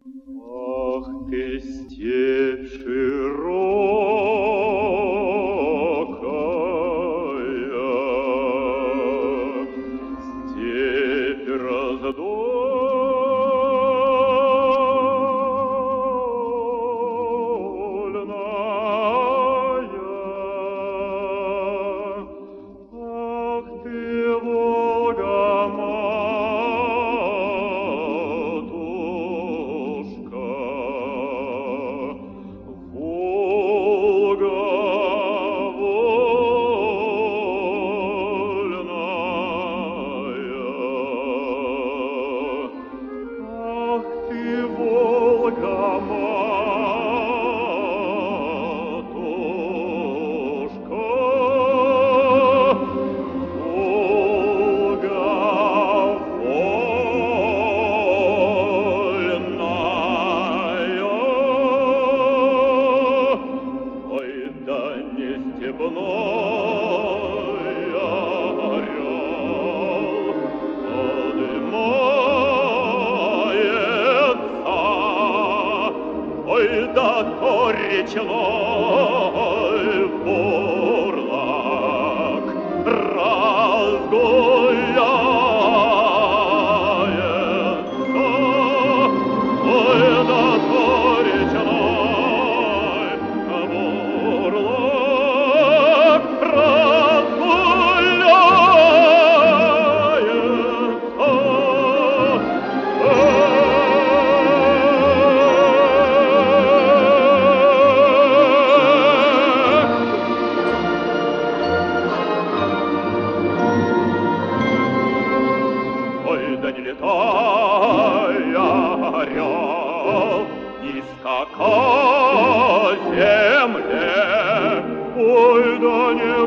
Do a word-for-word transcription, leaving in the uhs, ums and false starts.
Ах ты, степь широкая, степь раздольная. Ах ты, Волга-матушка, Волга вольная. Ах ты, Волга-матушка, Волга вольная. Ой, да не степной орел подымается, ой, да то речной бурлак разгуляется, ой, да то речной бурлак разгуляется. Ой, да не летай, орел, не скакай земле, ой, да не